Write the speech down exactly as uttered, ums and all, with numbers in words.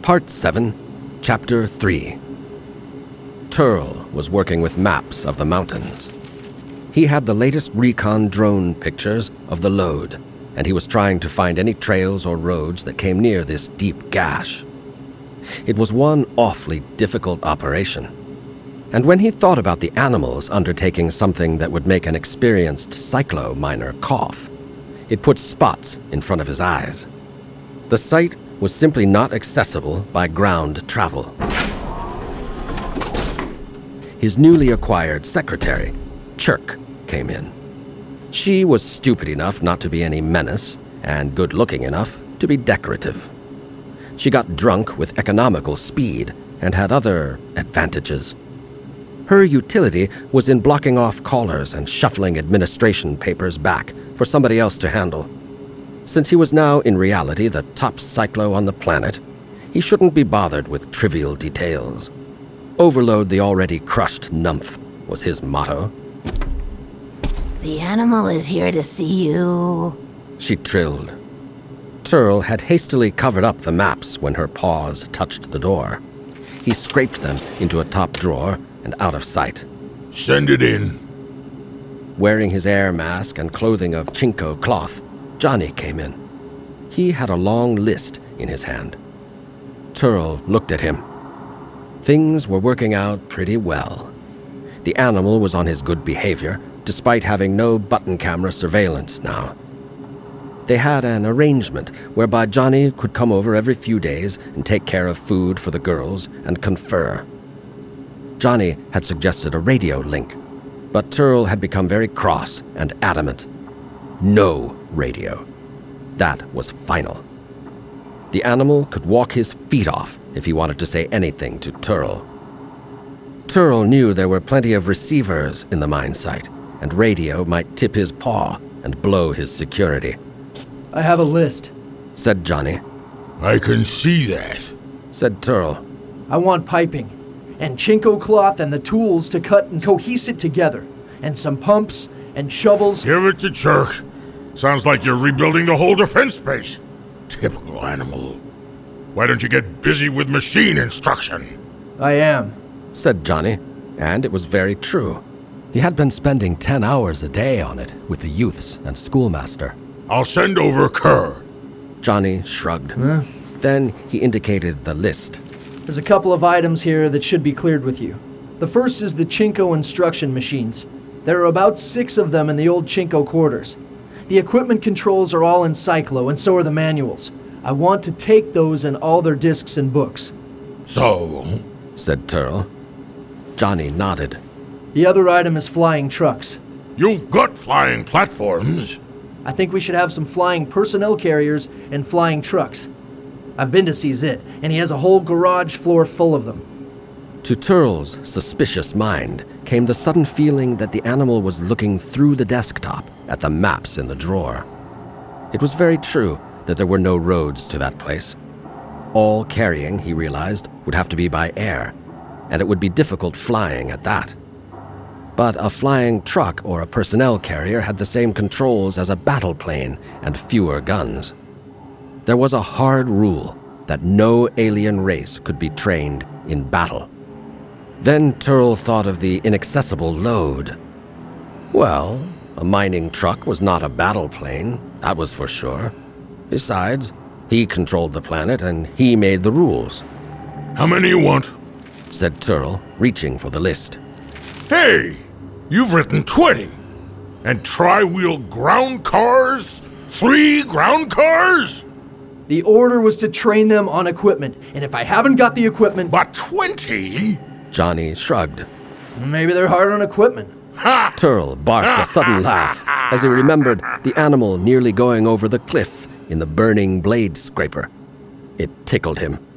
Part seven, Chapter three. Turl was working with maps of the mountains. He had the latest recon drone pictures of the lode, and he was trying to find any trails or roads that came near this deep gash. It was one awfully difficult operation, and when he thought about the animals undertaking something that would make an experienced cyclo-miner cough, it put spots in front of his eyes. The site was simply not accessible by ground travel. His newly acquired secretary, Chirk, came in. She was stupid enough not to be any menace, and good-looking enough to be decorative. She got drunk with economical speed and had other advantages. Her utility was in blocking off callers and shuffling administration papers back for somebody else to handle. Since he was now in reality the top cyclo on the planet, he shouldn't be bothered with trivial details. Overload the already crushed nymph was his motto. The animal is here to see you, she trilled. Turl had hastily covered up the maps when her paws touched the door. He scraped them into a top drawer and out of sight. Send it in. Wearing his air mask and clothing of Chinko cloth, Johnny came in. He had a long list in his hand. Turl looked at him. Things were working out pretty well. The animal was on his good behavior, despite having no button camera surveillance now. They had an arrangement whereby Johnny could come over every few days and take care of food for the girls and confer. Johnny had suggested a radio link, but Turl had become very cross and adamant. No radio. That was final. The animal could walk his feet off if he wanted to say anything to Turl. Turl knew there were plenty of receivers in the mine site, and radio might tip his paw and blow his security. I have a list, said Johnny. I can see that, said Turl. I want piping, and Chinko cloth and the tools to cut and cohese it together, and some pumps and shovels. Give it to Chirk. Sounds like you're rebuilding the whole defense base. Typical animal. Why don't you get busy with machine instruction? I am, said Johnny, and it was very true. He had been spending ten hours a day on it with the youths and schoolmaster. I'll send over Kerr. Johnny shrugged. Huh? Then he indicated the list. There's a couple of items here that should be cleared with you. The first is the Chinko instruction machines. There are about six of them in the old Chinko quarters. The equipment controls are all in Cyclo, and so are the manuals. I want to take those and all their discs and books. So? Said Turl. Johnny nodded. The other item is flying trucks. You've got flying platforms. I think we should have some flying personnel carriers and flying trucks. I've been to see Zit, and he has a whole garage floor full of them. To Turl's suspicious mind came the sudden feeling that the animal was looking through the desktop at the maps in the drawer. It was very true that there were no roads to that place. All carrying, he realized, would have to be by air, and it would be difficult flying at that. But a flying truck or a personnel carrier had the same controls as a battle plane and fewer guns. There was a hard rule that no alien race could be trained in battle. Then Turl thought of the inaccessible load. Well, a mining truck was not a battle plane, that was for sure. Besides, he controlled the planet and he made the rules. How many you want? Said Turl, reaching for the list. Hey, you've written twenty. And tri-wheel ground cars? Three ground cars? The order was to train them on equipment, and if I haven't got the equipment... But twenty? Johnny shrugged. Maybe they're hard on equipment. Ha! Turl barked a sudden laugh as he remembered the animal nearly going over the cliff in the burning blade scraper. It tickled him.